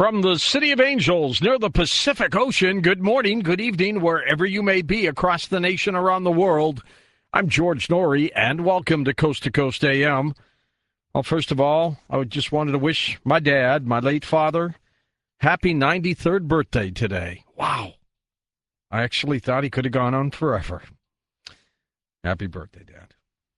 From the City of Angels near the Pacific Ocean, good morning, good evening, wherever you may be across the nation, around the world. I'm George Noory, and welcome to Coast AM. Well, first of all, I just wanted to wish my dad, my late father, happy 93rd birthday today. Wow. I actually thought he could have gone on forever. Happy birthday, Dad.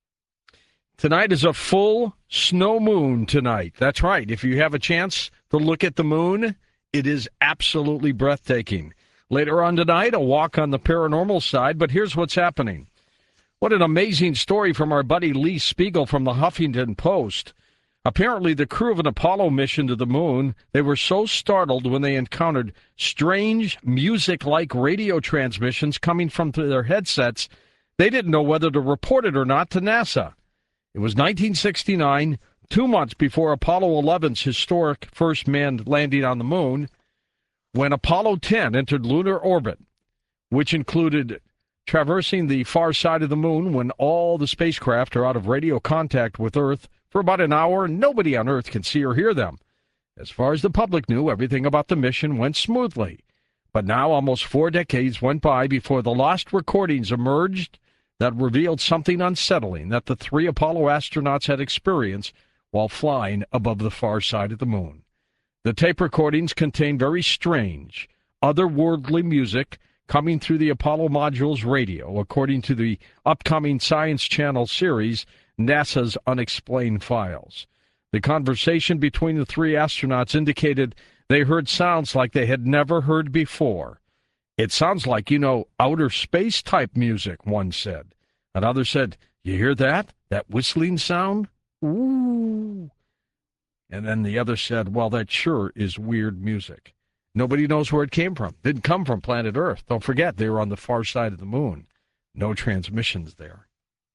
Tonight is a full snow moon tonight. That's right. If you have a chance to look at the moon, it is absolutely breathtaking. Later on tonight, a walk on the paranormal side, but here's what's happening. What an amazing story from our buddy Lee Spiegel from the Huffington Post. Apparently, the crew of an Apollo mission to the moon, they were so startled when they encountered strange music-like radio transmissions coming from their headsets, they didn't know whether to report it or not to NASA. It was 1969, 2 months before Apollo 11's historic first manned landing on the moon, when Apollo 10 entered lunar orbit, which included traversing the far side of the moon when all the spacecraft are out of radio contact with Earth for about an hour. Nobody on Earth can see or hear them. As far as the public knew, everything about the mission went smoothly. But now almost 4 decades went by before the lost recordings emerged that revealed something unsettling that the 3 Apollo astronauts had experienced while flying above the far side of the moon. The tape recordings contain very strange, otherworldly music coming through the Apollo module's radio, according to the upcoming Science Channel series, NASA's Unexplained Files. The conversation between the 3 astronauts indicated they heard sounds like they had never heard before. It sounds like, outer space type music, one said. Another said, you hear that? That whistling sound? Ooh. And then the other said, well, that sure is weird music. Nobody knows where it came from. Didn't come from planet Earth. Don't forget, they were on the far side of the moon. No transmissions there.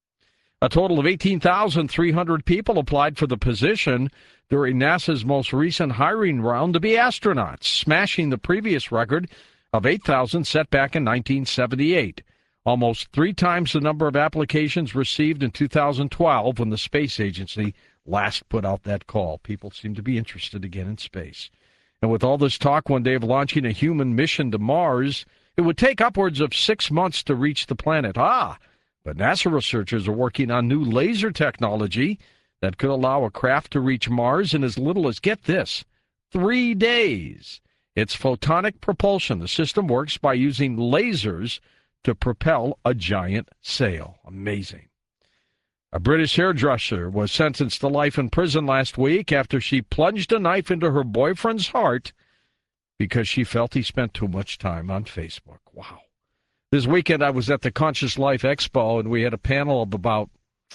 A total of 18,300 people applied for the position during NASA's most recent hiring round to be astronauts, smashing the previous record of 8,000 set back in 1978. Almost 3 times the number of applications received in 2012 when the space agency last put out that call. People seem to be interested again in space. And with all this talk one day of launching a human mission to Mars, it would take upwards of 6 months to reach the planet. But NASA researchers are working on new laser technology that could allow a craft to reach Mars in as little as, get this, 3 days. It's photonic propulsion. The system works by using lasers to propel a giant sail. Amazing. A British hairdresser was sentenced to life in prison last week after she plunged a knife into her boyfriend's heart because she felt he spent too much time on Facebook. Wow. This weekend I was at the Conscious Life Expo, and we had a panel of about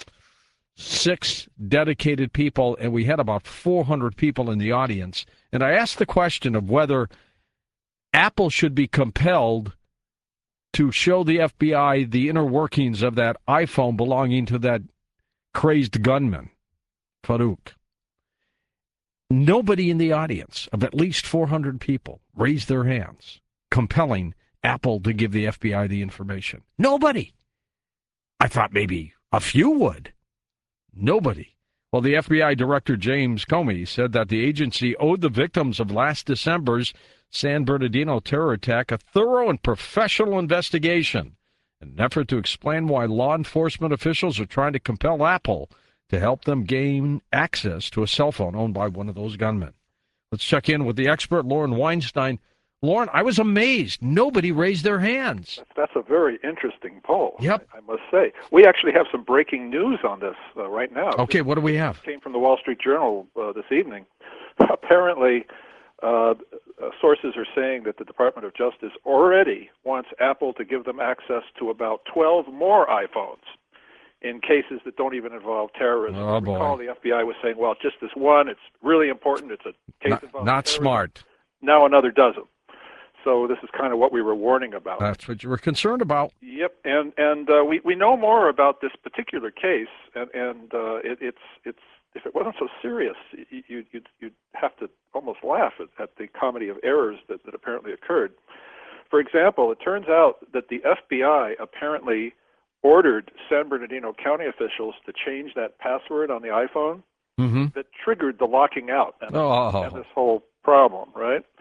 6 dedicated people, and we had about 400 people in the audience. And I asked the question of whether Apple should be compelled to show the FBI the inner workings of that iPhone belonging to that crazed gunman, Farouk. Nobody in the audience of at least 400 people raised their hands, compelling Apple to give the FBI the information. Nobody. I thought maybe a few would. Nobody. Well, the FBI Director James Comey said that the agency owed the victims of last December's San Bernardino terror attack a thorough and professional investigation in an effort to explain why law enforcement officials are trying to compel Apple to help them gain access to a cell phone owned by one of those gunmen. Let's check in with the expert, Lauren Weinstein. Lauren, I was amazed. Nobody raised their hands. That's a very interesting poll, yep. I must say. We actually have some breaking news on this right now. Okay, what do we have? It came from the Wall Street Journal this evening. Apparently, sources are saying that the Department of Justice already wants Apple to give them access to about 12 more iPhones in cases that don't even involve terrorism. Oh, boy. Recall the FBI was saying, well, just this one, it's really important, it's a case involving not terrorism. Smart. Now another dozen. So this is kind of what we were warning about. That's what you were concerned about. Yep, and we know more about this particular case, and it's if it wasn't so serious, you'd have to almost laugh at the comedy of errors that apparently occurred. For example, it turns out that the FBI apparently ordered San Bernardino County officials to change that password on the iPhone that triggered the locking out and this whole problem, right?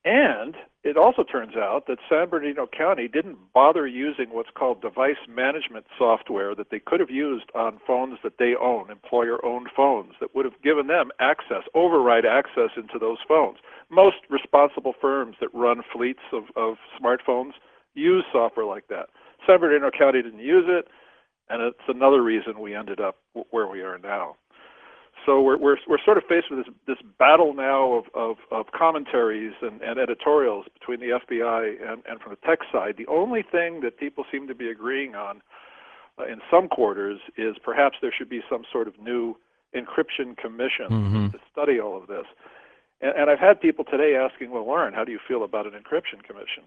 And it also turns out that San Bernardino County didn't bother using what's called device management software that they could have used on phones that they own, employer-owned phones, that would have given them access, override access into those phones. Most responsible firms that run fleets of smartphones use software like that. San Bernardino County didn't use it, and it's another reason we ended up where we are now. So we're sort of faced with this battle now of commentaries and editorials between the FBI and from the tech side. The only thing that people seem to be agreeing on in some quarters is perhaps there should be some sort of new encryption commission to study all of this. And I've had people today asking, well, Warren, how do you feel about an encryption commission?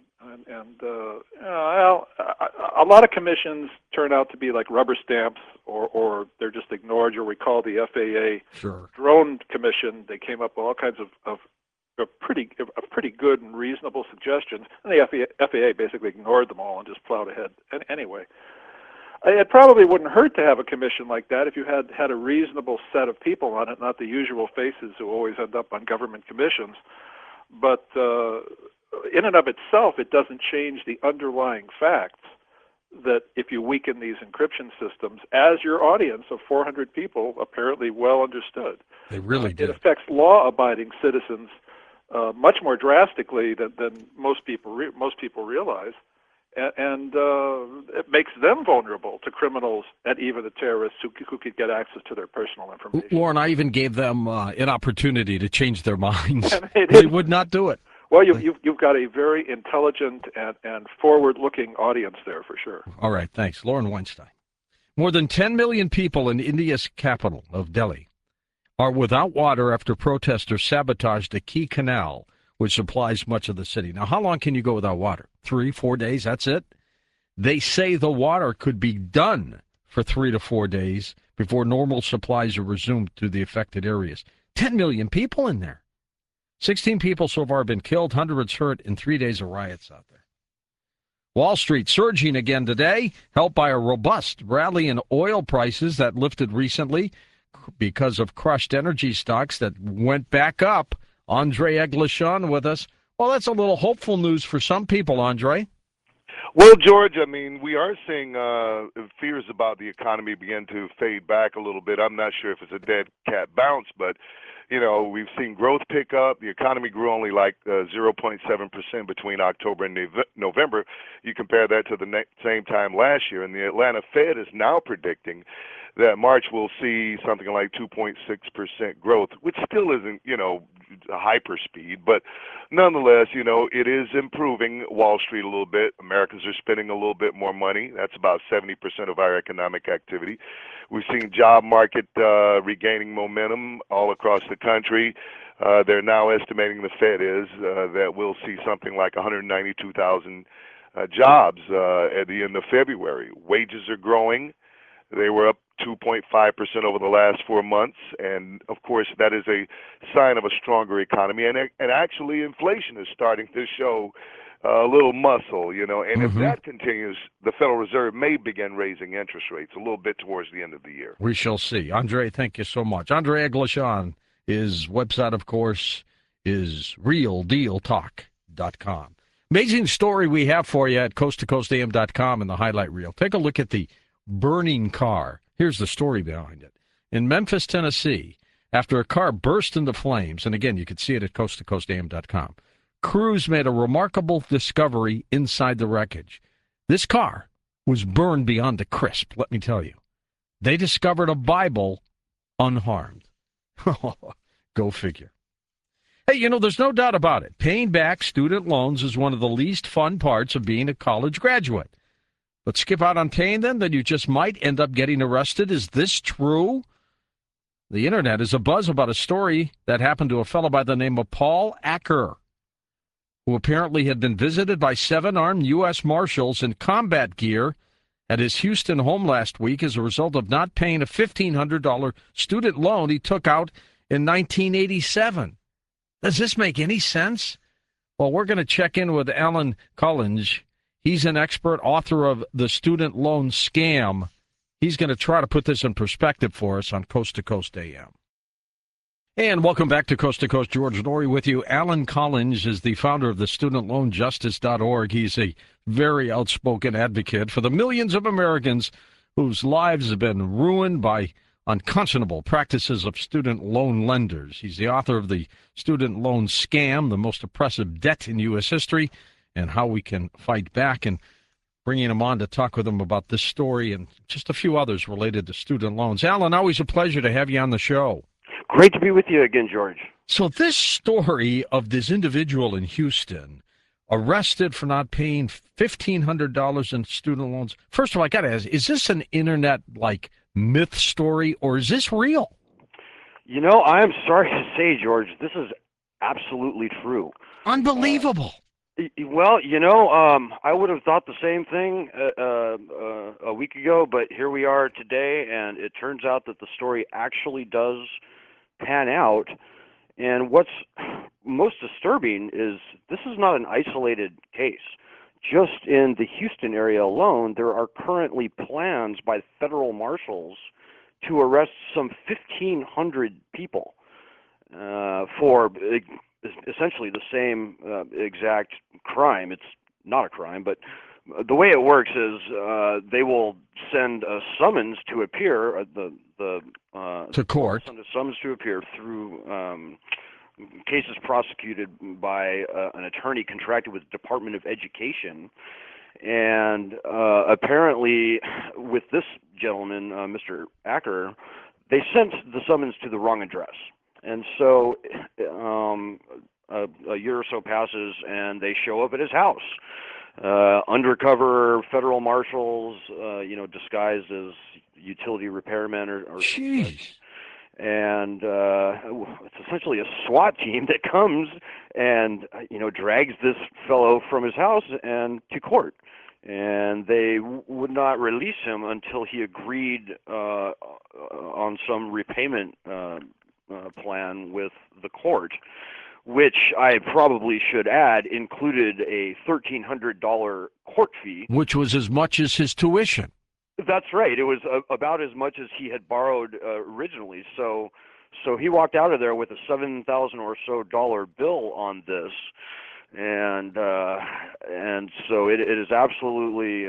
Well, a lot of commissions turn out to be like rubber stamps, or they're just ignored. You'll recall the FAA drone commission. They came up with all kinds of pretty good and reasonable suggestions, and the FAA basically ignored them all and just plowed ahead. And anyway, it probably wouldn't hurt to have a commission like that if you had a reasonable set of people on it, not the usual faces who always end up on government commissions. But in and of itself, it doesn't change the underlying facts that if you weaken these encryption systems, as your audience of 400 people apparently well understood, they really did. It affects law-abiding citizens much more drastically than most people realize. And it makes them vulnerable to criminals and even the terrorists who could get access to their personal information. Warren, I even gave them an opportunity to change their minds. They would not do it. Well, you've got a very intelligent and forward-looking audience there for sure. All right, thanks. Lauren Weinstein. More than 10 million people in India's capital of Delhi are without water after protesters sabotaged a key canal which supplies much of the city. Now, how long can you go without water? 3-4 days, that's it? They say the water could be done for 3 to 4 days before normal supplies are resumed to the affected areas. 10 million people in there. 16 people so far have been killed, hundreds hurt in 3 days of riots out there. Wall Street surging again today, helped by a robust rally in oil prices that lifted recently because of crushed energy stocks that went back up. Andre Eglishan with us. Well, that's a little hopeful news for some people, Andre. Well, George, I mean, we are seeing fears about the economy begin to fade back a little bit. I'm not sure if it's a dead cat bounce, but, you know, we've seen growth pick up. The economy grew only like 0.7% between October and November. You compare that to the same time last year, and the Atlanta Fed is now predicting that March will see something like 2.6% growth, which still isn't, you know, hyper speed, but nonetheless, you know, it is improving Wall Street a little bit. Americans are spending a little bit more money. That's about 70% of our economic activity. We've seen job market regaining momentum all across the country. They're now estimating, the Fed is, that we'll see something like 192,000 jobs at the end of February. Wages are growing. They were up 2.5% over the last 4 months, and of course that is a sign of a stronger economy. And actually, inflation is starting to show a little muscle, you know. And if that continues, the Federal Reserve may begin raising interest rates a little bit towards the end of the year. We shall see. Andre, thank you so much. Andre Eglishan, his website, of course, is realdealtalk.com. Amazing story we have for you at coasttocoastam.com in the highlight reel. Take a look at the burning car. Here's the story behind it. In Memphis, Tennessee, after a car burst into flames, and again, you can see it at coasttocoastam.com, crews made a remarkable discovery inside the wreckage. This car was burned beyond a crisp, let me tell you. They discovered a Bible unharmed. Go figure. Hey, you know, there's no doubt about it. Paying back student loans is one of the least fun parts of being a college graduate. But skip out on paying them, then you just might end up getting arrested. Is this true? The internet is abuzz about a story that happened to a fellow by the name of Paul Acker, who apparently had been visited by 7 armed U.S. Marshals in combat gear at his Houston home last week as a result of not paying a $1,500 student loan he took out in 1987. Does this make any sense? Well, we're going to check in with Alan Collins. He's an expert, author of The Student Loan Scam. He's going to try to put this in perspective for us on Coast to Coast AM. And welcome back to Coast. George Noory with you. Alan Collins is the founder of the StudentLoanJustice.org. He's a very outspoken advocate for the millions of Americans whose lives have been ruined by unconscionable practices of student loan lenders. He's the author of The Student Loan Scam, the most oppressive debt in U.S. history, and how we can fight back. And bringing him on to talk with him about this story and just a few others related to student loans. Alan, always a pleasure to have you on the show. Great to be with you again, George. So this story of this individual in Houston arrested for not paying $1,500 in student loans. First of all, I got to ask, is this an internet myth story or is this real? You know, I am sorry to say, George, this is absolutely true. Unbelievable. Well, I would have thought the same thing a week ago, but here we are today, and it turns out that the story actually does pan out. And what's most disturbing is this is not an isolated case. Just in the Houston area alone, there are currently plans by federal marshals to arrest some 1,500 people for essentially the same exact crime. It's not a crime, but the way it works is they will send a summons to appear to court. Send a summons to appear through cases prosecuted by an attorney contracted with the Department of Education. And apparently, with this gentleman, Mr. Acker, they sent the summons to the wrong address. And so a year or so passes, and they show up at his house. Undercover federal marshals, disguised as utility repairmen or Jeez. And it's essentially a SWAT team that comes and drags this fellow from his house and to court. And they would not release him until he agreed on some repayment plan with the court, which I probably should add included a $1,300 court fee. Which was as much as his tuition. That's right. It was about as much as he had borrowed originally. So he walked out of there with a $7,000 or so bill on this, and so it is absolutely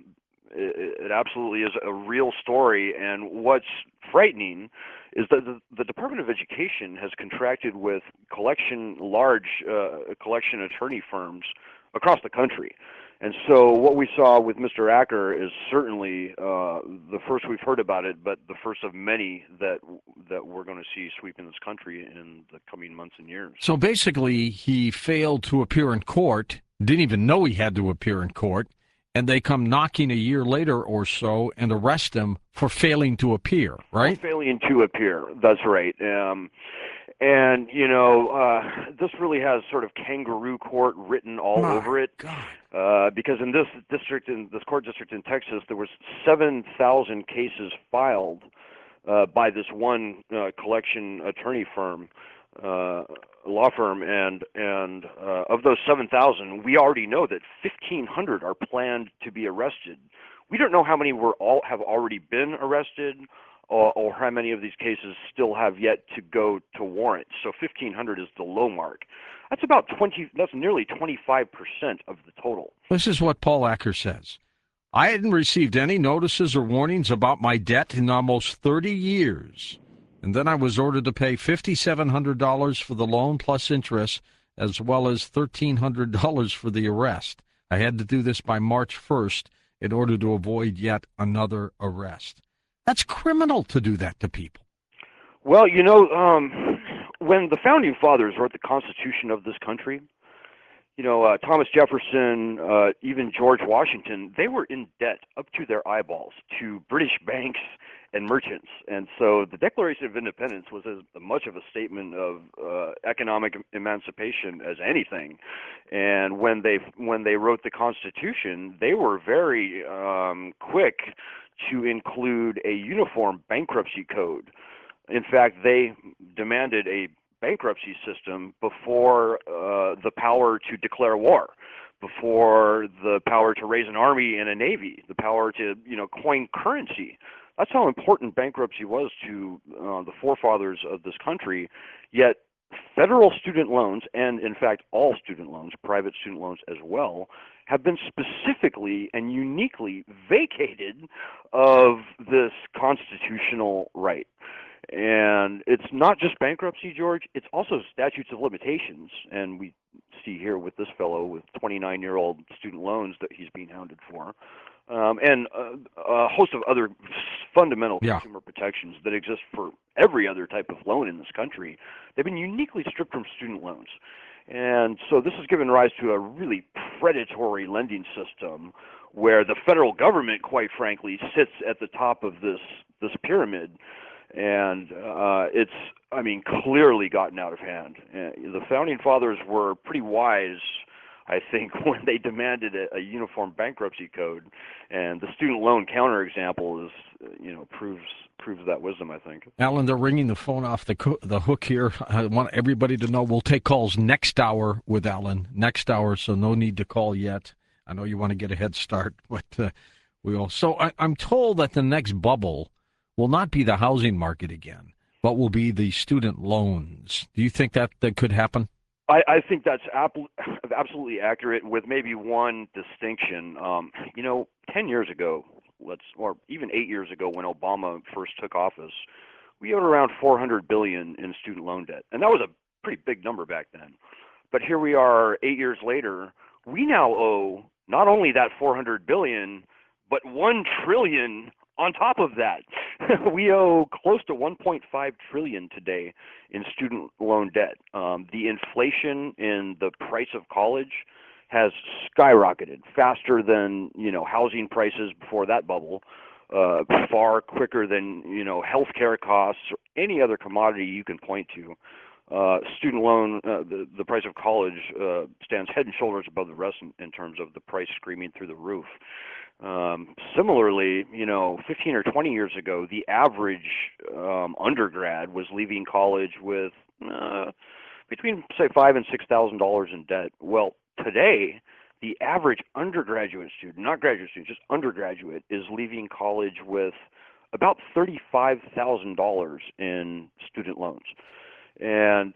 it absolutely is a real story. And what's frightening is that the Department of Education has contracted with large collection attorney firms across the country. And so what we saw with Mr. Acker is certainly the first we've heard about it, but the first of many that we're going to see sweeping this country in the coming months and years. So basically, he failed to appear in court, didn't even know he had to appear in court, and they come knocking a year later or so and arrest him for failing to appear, right? For failing to appear, that's right. And, this really has sort of kangaroo court written all over it. Because in this court district in Texas, there was 7,000 cases filed by this one collection attorney firm, law firm, and of those 7,000, we already know that 1,500 are planned to be arrested. We don't know how many have already been arrested, or how many of these cases still have yet to go to warrant. So 1,500 is the low mark. That's about 20. That's nearly 25% of the total. This is what Paul Acker says. I hadn't received any notices or warnings about my debt in almost 30 years. And then I was ordered to pay $5,700 for the loan plus interest, as well as $1,300 for the arrest. I had to do this by March 1st in order to avoid yet another arrest. That's criminal to do that to people. Well, when the Founding Fathers wrote the Constitution of this country, Thomas Jefferson, even George Washington, they were in debt up to their eyeballs to British banks and merchants. And so the Declaration of Independence was as much of a statement of economic emancipation as anything. And when they wrote the Constitution, they were very quick to include a uniform bankruptcy code. In fact, they demanded a bankruptcy system before the power to declare war, before the power to raise an army and a navy, the power to coin currency. That's how important bankruptcy was to the forefathers of this country. Yet federal student loans, and in fact all student loans, private student loans as well, have been specifically and uniquely vacated of this constitutional right. And it's not just bankruptcy, George, it's also statutes of limitations. And we see here with this fellow with 29-year-old student loans that he's being hounded for. And a host of other fundamental consumer protections that exist for every other type of loan in this country. They've been uniquely stripped from student loans. And so this has given rise to a really predatory lending system where the federal government, quite frankly, sits at the top of this pyramid. And it's, I mean, clearly gotten out of hand. The Founding Fathers were pretty wise, I think, when they demanded a uniform bankruptcy code, and the student loan counterexample is, proves that wisdom, I think. Alan, they're ringing the phone off the hook here. I want everybody to know we'll take calls next hour with Alan, next hour, so no need to call yet. I know you want to get a head start, but we will. So I'm told that the next bubble will not be the housing market again, but will be the student loans. Do you think that could happen? I think that's absolutely accurate, with maybe one distinction. 10 years ago, or even 8 years ago, when Obama first took office, we owed around $400 billion in student loan debt, and that was a pretty big number back then. But here we are, 8 years later. We now owe not only that $400 billion, but $1 trillion on top of that. We owe close to $1.5 trillion today in student loan debt. The inflation in the price of college has skyrocketed faster than housing prices before that bubble, far quicker than healthcare costs or any other commodity you can point to. Student loan, the price of college stands head and shoulders above the rest in terms of the price screaming through the roof. Similarly, 15 or 20 years ago, the average undergrad was leaving college with between, say, $5,000 and $6,000 in debt. Well, today, the average undergraduate student, not graduate student, just undergraduate, is leaving college with about $35,000 in student loans. And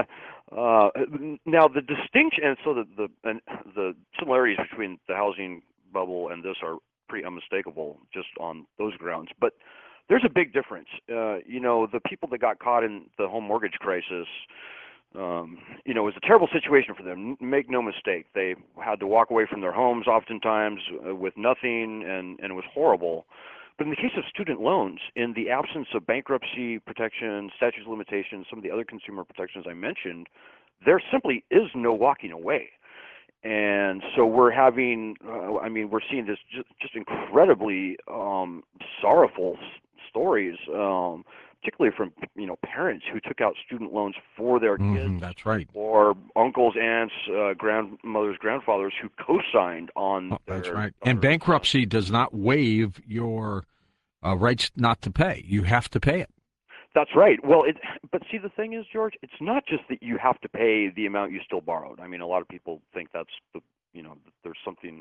now the distinction, and so the similarities between the housing bubble and this are pretty unmistakable just on those grounds. But there's a big difference. The people that got caught in the home mortgage crisis, it was a terrible situation for them. Make no mistake. They had to walk away from their homes oftentimes with nothing, and it was horrible. But in the case of student loans, in the absence of bankruptcy protection, statutes of limitations, some of the other consumer protections I mentioned, there simply is no walking away. And so we're having, we're seeing this just incredibly sorrowful stories, particularly from parents who took out student loans for their kids. That's right. Or uncles, aunts, grandmothers, grandfathers who co-signed on. That's right. And bankruptcy does not waive your rights not to pay. You have to pay it. That's right. Well, but see, the thing is, George, it's not just that you have to pay the amount you still borrowed. I mean, a lot of people think that's there's something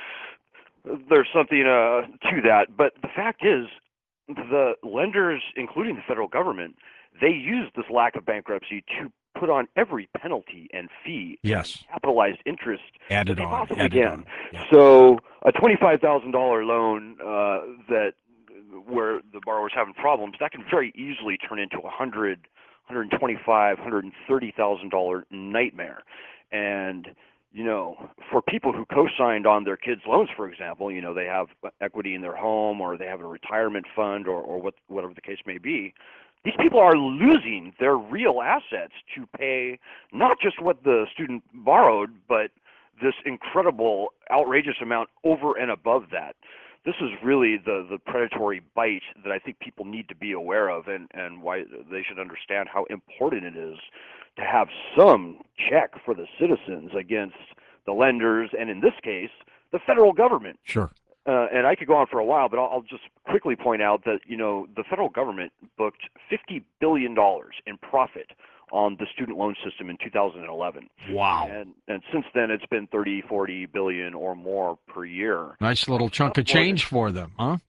to that. But the fact is, the lenders, including the federal government, they use this lack of bankruptcy to put on every penalty and fee, yes, and capitalized interest added on. Possibly can. Yeah. So a $25,000 loan where the borrower's having problems, that can very easily turn into $125,000, $130,000 nightmare. And for people who co-signed on their kids' loans, for example, they have equity in their home, or they have a retirement fund, or whatever the case may be. These people are losing their real assets to pay not just what the student borrowed, but this incredible, outrageous amount over and above that. This is really the predatory bite that I think people need to be aware of, and why they should understand how important it is to have some check for the citizens against the lenders, and in this case, the federal government. Sure. And I could go on for a while, but I'll just quickly point out that, the federal government booked $50 billion in profit on the student loan system in 2011. Wow. And since then, it's been 30, 40 billion or more per year. Nice little chunk of change for them, huh?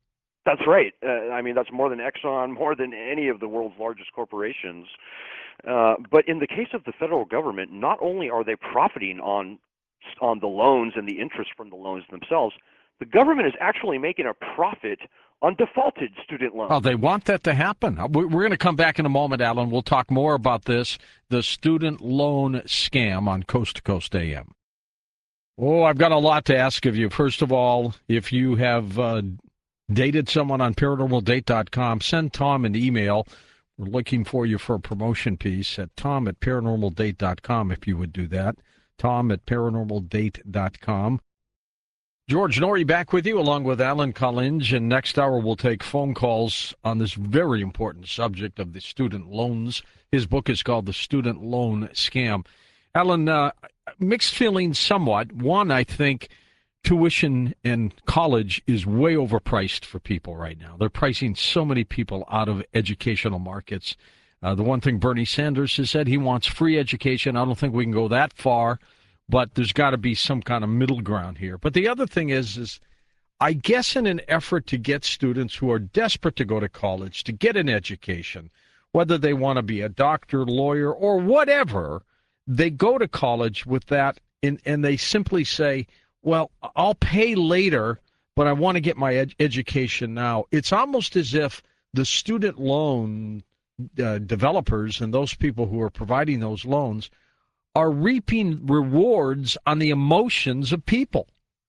That's right. I mean, that's more than Exxon, more than any of the world's largest corporations. But in the case of the federal government, not only are they profiting on the loans and the interest from the loans themselves, the government is actually making a profit on defaulted student loans. Oh, they want that to happen. We're going to come back in a moment, Alan. We'll talk more about this, the student loan scam on Coast to Coast AM. Oh, I've got a lot to ask of you. First of all, if you have dated someone on paranormaldate.com, send Tom an email. We're looking for you for a promotion piece at tom@paranormaldate.com if you would do that. tom@paranormaldate.com. George Noory back with you along with Alan Collins, and next hour we'll take phone calls on this very important subject of the student loans. His book is called The Student Loan Scam. Alan, mixed feelings somewhat. One, I think tuition in college is way overpriced for people right now. They're pricing so many people out of educational markets. The one thing Bernie Sanders has said, he wants free education. I don't think we can go that far, but there's got to be some kind of middle ground here. But the other thing is I guess in an effort to get students who are desperate to go to college, to get an education, whether they want to be a doctor, lawyer, or whatever, they go to college with that, and they simply say, well, I'll pay later, but I want to get my education now. It's almost as if the student loan developers and those people who are providing those loans are reaping rewards on the emotions of people.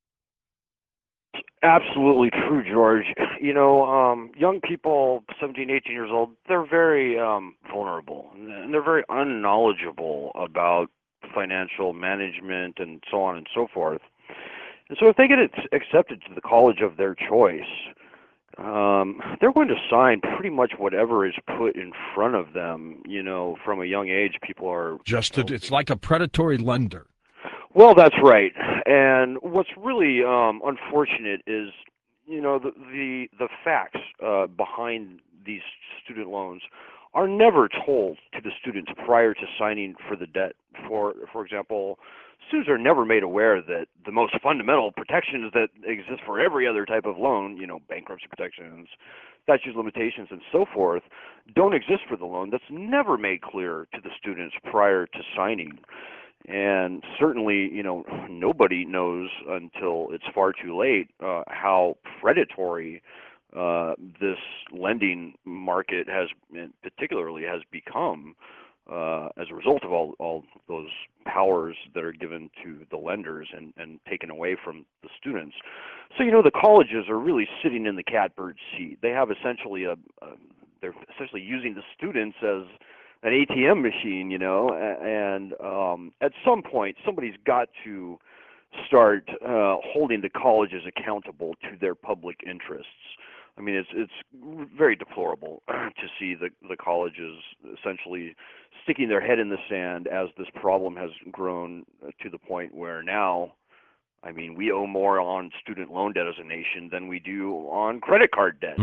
Absolutely true, George. You know, young people, 17, 18 years old, they're very vulnerable, and they're very unknowledgeable about financial management and so on and so forth. And so if they get accepted to the college of their choice, they're going to sign pretty much whatever is put in front of them. You know, from a young age, people are it's like a predatory lender. Well, that's right. And what's really unfortunate is, you know, the facts behind these student loans are never told to the students prior to signing for the debt. For example, students are never made aware that the most fundamental protections that exist for every other type of loan, you know, bankruptcy protections, statute of limitations, and so forth, don't exist for the loan. That's never made clear to the students prior to signing. And certainly, you know, nobody knows until it's far too late how predatory this lending market particularly has become as a result of all those powers that are given to the lenders and taken away from the students. So, you know, the colleges are really sitting in the catbird seat. They have essentially they're essentially using the students as an ATM machine, you know, and at some point somebody's got to start holding the colleges accountable to their public interests. I mean, it's very deplorable to see the colleges essentially sticking their head in the sand as this problem has grown to the point where now, I mean, we owe more on student loan debt as a nation than we do on credit card debt.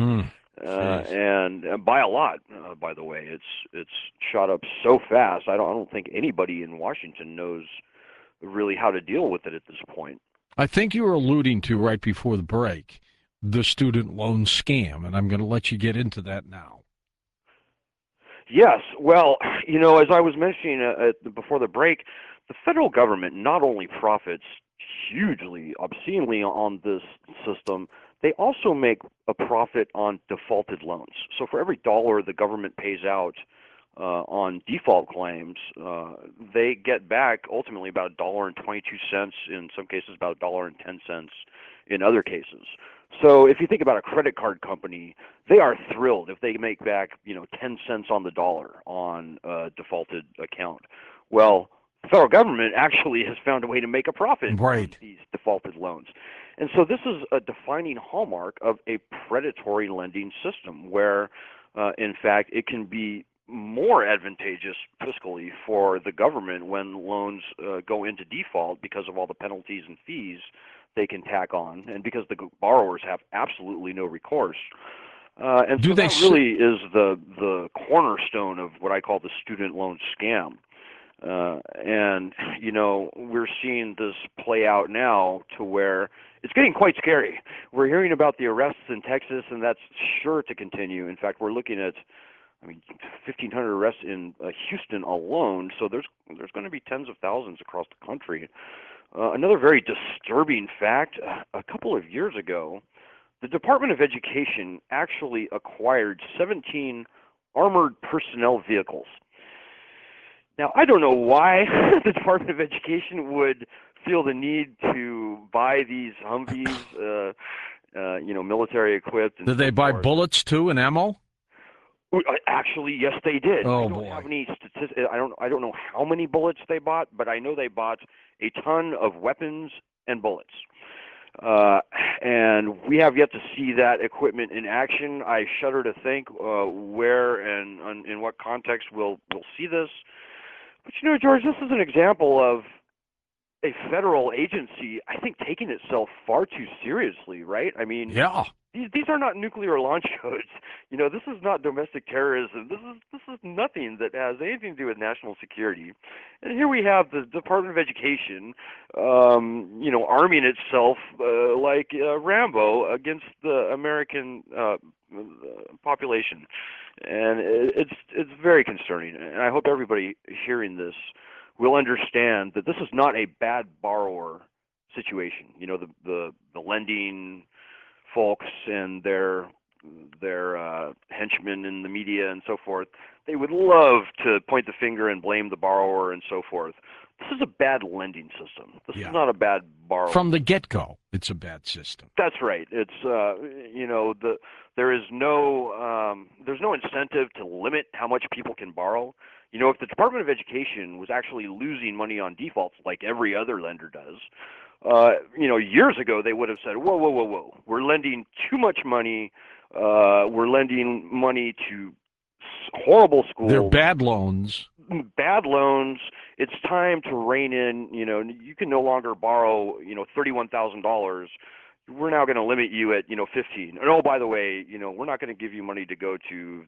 And by a lot, by the way. It's shot up so fast. I don't think anybody in Washington knows really how to deal with it at this point. I think you were alluding to right before the break the student loan scam, and I'm going to let you get into that now. Yes. Well, you know, as I was mentioning before the break, the federal government not only profits hugely, obscenely on this system, they also make a profit on defaulted loans. So for every dollar the government pays out on default claims, they get back ultimately about $1.22, in some cases about $1.10 in other cases. So if you think about a credit card company, they are thrilled if they make back, you know, 10 cents on the dollar on a defaulted account. Well, the federal government actually has found a way to make a profit on these defaulted loans. And so this is a defining hallmark of a predatory lending system where, in fact, it can be more advantageous fiscally for the government when loans go into default because of all the penalties and fees they can tack on, and because the borrowers have absolutely no recourse. And so that really is the cornerstone of what I call the student loan scam. And, you know, we're seeing this play out now to where it's getting quite scary. We're hearing about the arrests in Texas, and that's sure to continue. In fact, we're looking at, 1,500 arrests in Houston alone. So there's going to be tens of thousands across the country. Another very disturbing fact: a couple of years ago, the Department of Education actually acquired 17 armored personnel vehicles. Now, I don't know why the Department of Education would feel the need to buy these Humvees, military equipped. Did they buy bullets too and ammo? Actually, yes, they did. Oh, I don't boy. have any statistics. I don't know how many bullets they bought, but I know they bought a ton of weapons and bullets. And we have yet to see that equipment in action. I shudder to think where and in what context we'll see this. But George, this is an example of a federal agency, I think, taking itself far too seriously, right? I mean, yeah. These are not nuclear launch codes. This is not domestic terrorism. This is nothing that has anything to do with national security. And here we have the Department of Education, arming itself like Rambo against the American population, and it's very concerning. And I hope everybody hearing this will understand that this is not a bad borrower situation. The lending folks and their henchmen in the media and so forth, they would love to point the finger and blame the borrower and so forth. This is a bad lending system. This is not a bad borrower. From the get-go, it's a bad system. That's right. It's there's no incentive to limit how much people can borrow. If the Department of Education was actually losing money on defaults like every other lender does, years ago they would have said, whoa, we're lending too much money. We're lending money to horrible schools. They're bad loans. Bad loans. It's time to rein in. You can no longer borrow, $31,000. We're now going to limit you at, 15. And by the way, we're not going to give you money to go to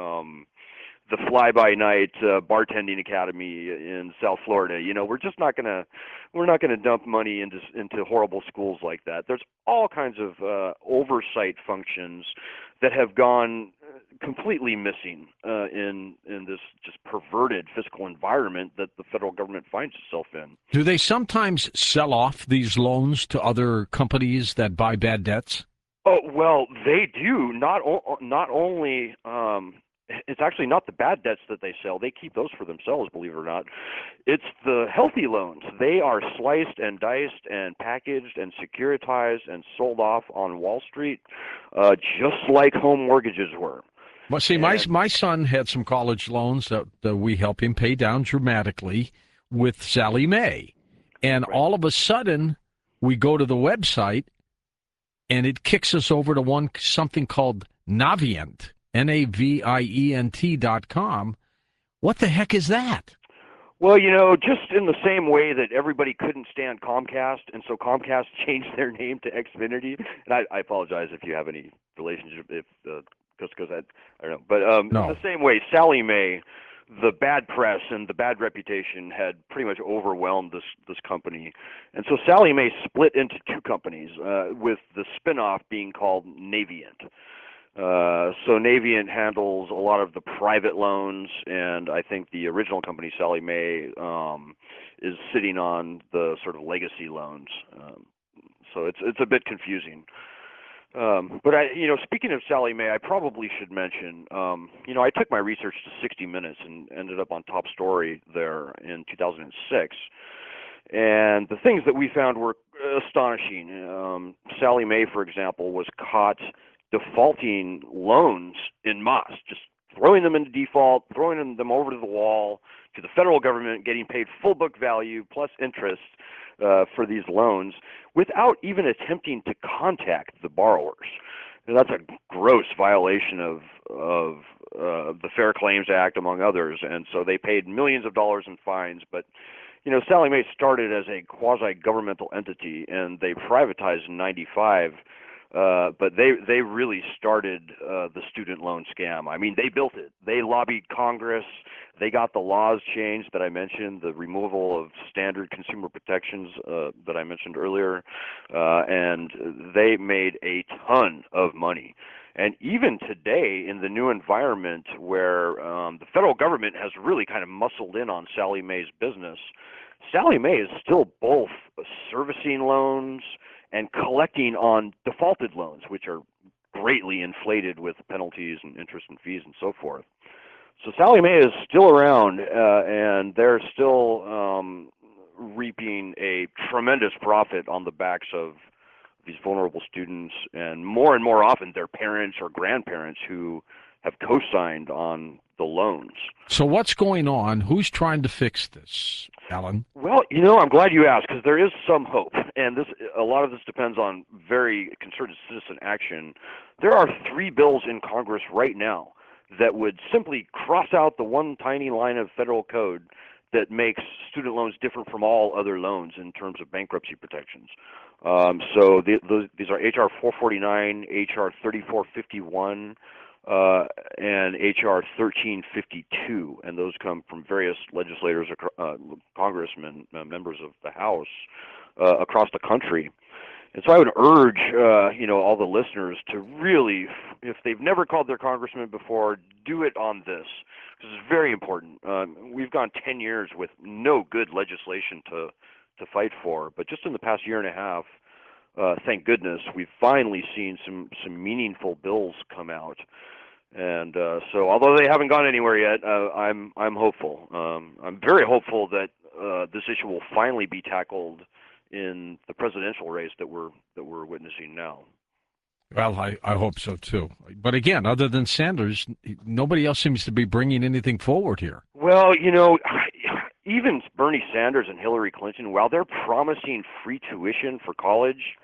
the fly-by-night bartending academy in South Florida. We're just not going to dump money into horrible schools like that. There's all kinds of oversight functions that have gone completely missing in this just perverted fiscal environment that the federal government finds itself in. Do they sometimes sell off these loans to other companies that buy bad debts? Oh, well, they do. Not only. It's actually not the bad debts that they sell. They keep those for themselves, believe it or not. It's the healthy loans. They are sliced and diced and packaged and securitized and sold off on Wall Street, just like home mortgages were. Well, see, my son had some college loans that we helped him pay down dramatically with Sallie Mae. And all of a sudden, we go to the website, and it kicks us over to something called Navient. Navient.com. What the heck is that? Well, just in the same way that everybody couldn't stand Comcast, and so Comcast changed their name to Xfinity. And I apologize if you have any relationship, because I don't know. But no. In the same way, Sallie Mae, the bad press and the bad reputation had pretty much overwhelmed this company. And so Sallie Mae split into two companies, with the spinoff being called Navient. So Navient handles a lot of the private loans, and I think the original company, Sallie Mae, is sitting on the sort of legacy loans. So it's a bit confusing. But speaking of Sallie Mae, I probably should mention, I took my research to 60 Minutes and ended up on top story there in 2006. And the things that we found were astonishing. Sallie Mae, for example, was caught defaulting loans en masse, just throwing them into default, throwing them over to the wall, to the federal government, getting paid full book value plus interest for these loans without even attempting to contact the borrowers. And that's a gross violation of the Fair Claims Act, among others. And so they paid millions of dollars in fines. But Sallie Mae started as a quasi-governmental entity, and they privatized in '95 But they really started the student loan scam. I mean, they built it. They lobbied Congress. They got the laws changed that I mentioned, the removal of standard consumer protections that I mentioned earlier, and they made a ton of money. And even today, in the new environment where the federal government has really kind of muscled in on Sallie Mae's business, Sallie Mae is still both servicing loans and collecting on defaulted loans, which are greatly inflated with penalties and interest and fees and so forth. So Sallie Mae is still around, and they're still reaping a tremendous profit on the backs of these vulnerable students, and more often their parents or grandparents who have co-signed on the loans. So what's going on? Who's trying to fix this, Alan? Well, I'm glad you asked, because there is some hope, and a lot of this depends on very concerted citizen action. There are 3 bills in Congress right now that would simply cross out the one tiny line of federal code that makes student loans different from all other loans in terms of bankruptcy protections. So these are H.R. 449, H.R. 3451, and H.R. 1352, and those come from various legislators, congressmen, members of the House across the country. And so I would urge, all the listeners to really, if they've never called their congressman before, do it on this, because it's very important. We've gone 10 years with no good legislation to fight for, but just in the past year and a half, thank goodness, we've finally seen some meaningful bills come out. And so, although they haven't gone anywhere yet, I'm hopeful. I'm very hopeful that this issue will finally be tackled in the presidential race that we're witnessing now. Well, I hope so too. But again, other than Sanders, nobody else seems to be bringing anything forward here. Well, even Bernie Sanders and Hillary Clinton, while they're promising free tuition for college,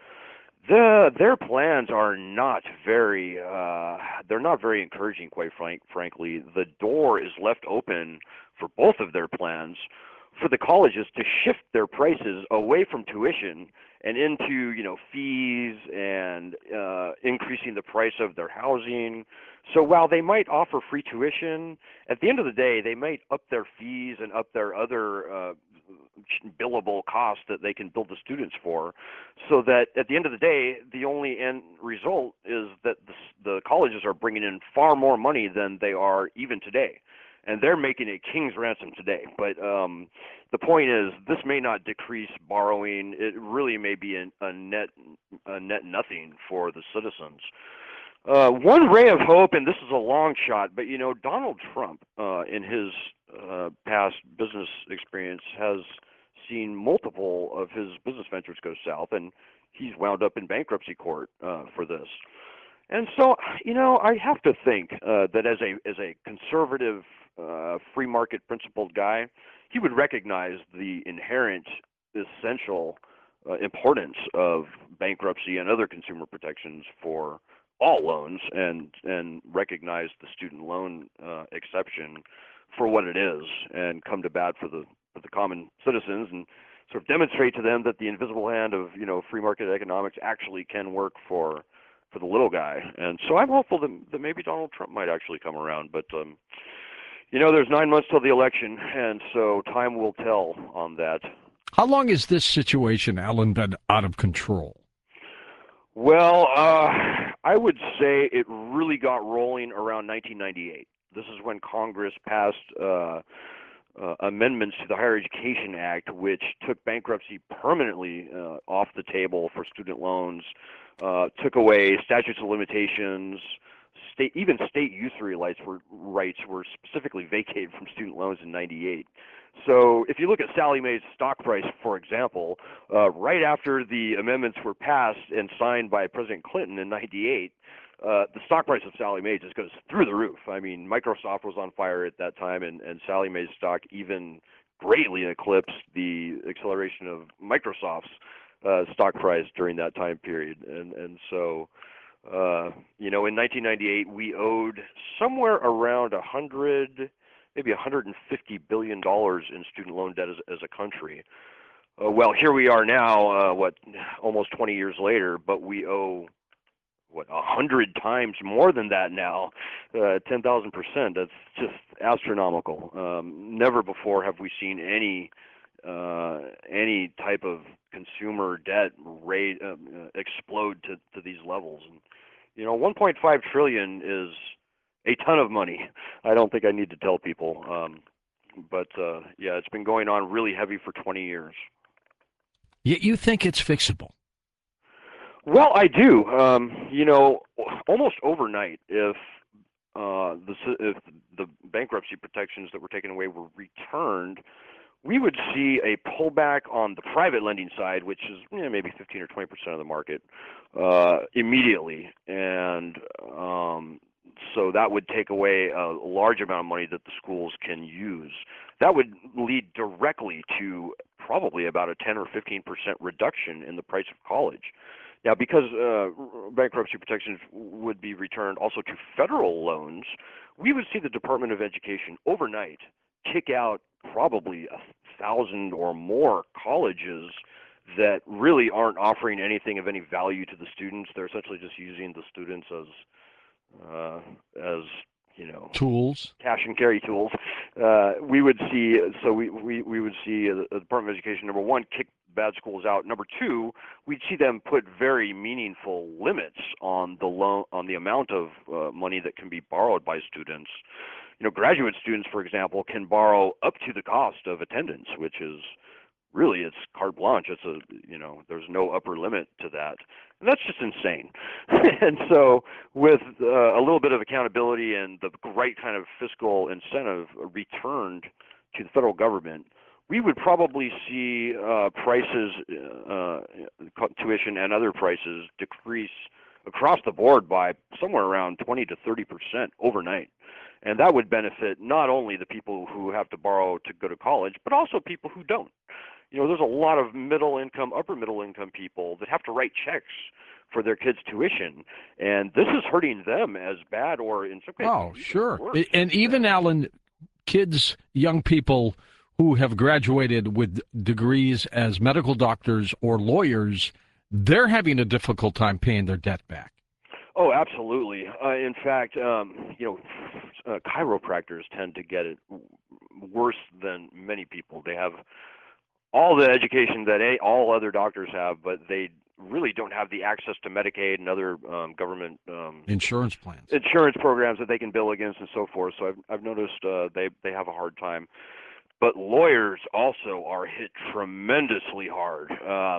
their plans are not very they're not very encouraging, quite frankly. The door is left open for both of their plans for the colleges to shift their prices away from tuition and into fees and increasing the price of their housing. So while they might offer free tuition, at the end of the day, they might up their fees and up their other billable costs that they can bill the students for, so that at the end of the day, the only end result is that the colleges are bringing in far more money than they are even today. And they're making a king's ransom today. But the point is, this may not decrease borrowing. It really may be a net nothing for the citizens. One ray of hope, and this is a long shot, but Donald Trump, in his past business experience, has seen multiple of his business ventures go south, and he's wound up in bankruptcy court for this. And so, I have to think that as a conservative, free market principled guy, he would recognize the inherent essential importance of bankruptcy and other consumer protections for all loans, and recognize the student loan exception for what it is, and come to bat for the common citizens, and sort of demonstrate to them that the invisible hand of free market economics actually can work for the little guy. And so I'm hopeful that maybe Donald Trump might actually come around, but there's 9 months till the election, and so time will tell on that. How long has this situation, Alan, been out of control? Well, I would say it really got rolling around 1998. This is when Congress passed amendments to the Higher Education Act, which took bankruptcy permanently off the table for student loans, took away statutes of limitations. Even state usury rights were specifically vacated from student loans in '98. So if you look at Sallie Mae's stock price, for example, right after the amendments were passed and signed by President Clinton in '98, the stock price of Sallie Mae just goes through the roof. I mean, Microsoft was on fire at that time, and Sallie Mae's stock even greatly eclipsed the acceleration of Microsoft's stock price during that time period. And so, in 1998, we owed somewhere around maybe $150 billion in student loan debt as a country. Well, here we are now, almost 20 years later, but we owe 100 times more than that now, 10,000%. That's just astronomical. Never before have we seen any type of consumer debt rate explode to these levels. And 1.5 trillion is a ton of money. I don't think I need to tell people. But yeah, it's been going on really heavy for 20 years. You think it's fixable? Well, I do. Almost overnight, if the bankruptcy protections that were taken away were returned, we would see a pullback on the private lending side, which is maybe 15 or 20% of the market, immediately, and so that would take away a large amount of money that the schools can use. That would lead directly to probably about a 10 or 15% reduction in the price of college. Now, because bankruptcy protections would be returned also to federal loans, we would see the Department of Education overnight kick out probably 1,000 or more colleges that really aren't offering anything of any value to the students. They're essentially just using the students as tools, cash and carry tools. We would see we would see the Department of Education, number one, kick bad schools out. Number two, we'd see them put very meaningful limits on the amount of money that can be borrowed by students. Graduate students, for example, can borrow up to the cost of attendance, which is really, it's carte blanche. It's there's no upper limit to that. And that's just insane. And so with a little bit of accountability and the right kind of fiscal incentive returned to the federal government, we would probably see prices, tuition and other prices decrease across the board by somewhere around 20 to 30% overnight. And that would benefit not only the people who have to borrow to go to college, but also people who don't. There's a lot of middle income, upper middle income people that have to write checks for their kids' tuition, and this is hurting them as bad, or in some cases. Oh, sure. Worse. And even, Alan, kids, young people who have graduated with degrees as medical doctors or lawyers, they're having a difficult time paying their debt back. Oh, absolutely. In fact, chiropractors tend to get it worse than many people. They have all the education that all other doctors have, but they really don't have the access to Medicaid and other government insurance programs that they can bill against and so forth. So I've noticed they have a hard time. But lawyers also are hit tremendously hard.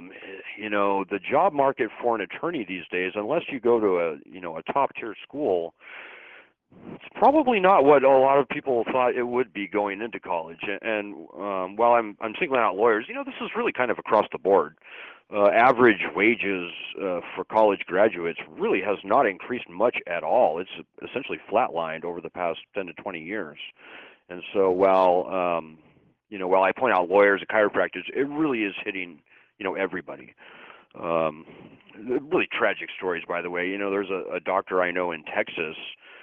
The job market for an attorney these days, unless you go to a top tier school, it's probably not what a lot of people thought it would be going into college. And while I'm singling out lawyers, this is really kind of across the board. Average wages for college graduates really has not increased much at all. It's essentially flatlined over the past 10 to 20 years. And so while I point out lawyers and chiropractors, it really is hitting everybody. Really tragic stories, by the way. There's a doctor I know in Texas.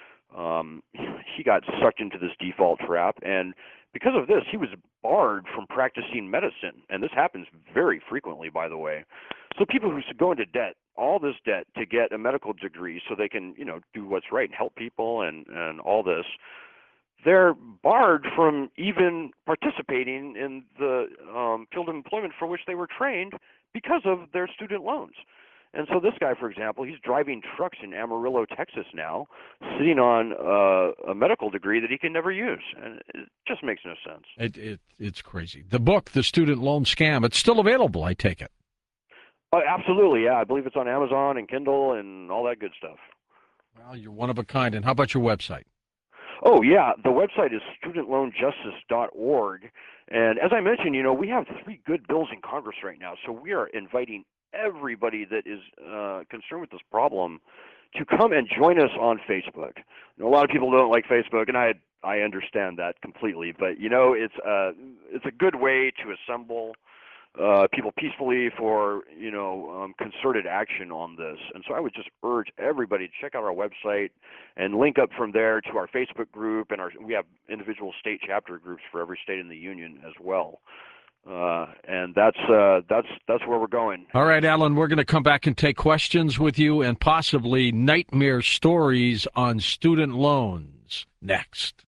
He got sucked into this default trap, and because of this, he was barred from practicing medicine. And this happens very frequently, by the way. So people who go into debt, all this debt to get a medical degree so they can, do what's right and help people and all this, they're barred from even participating in the field of employment for which they were trained because of their student loans. And so this guy, for example, he's driving trucks in Amarillo, Texas now, sitting on a medical degree that he can never use. And it just makes no sense. It's crazy. The book, The Student Loan Scam, it's still available, I take it. Oh, absolutely, yeah. I believe it's on Amazon and Kindle and all that good stuff. Well, you're one of a kind. And how about your website? Oh, yeah. The website is studentloanjustice.org. And as I mentioned, we have 3 good bills in Congress right now. So we are inviting everybody that is concerned with this problem to come and join us on Facebook. A lot of people don't like Facebook, and I understand that completely. But, it's a good way to assemble people peacefully for, concerted action on this. And so I would just urge everybody to check out our website and link up from there to our Facebook group. And we have individual state chapter groups for every state in the union as well. And that's where we're going. All right, Alan, we're going to come back and take questions with you and possibly nightmare stories on student loans next.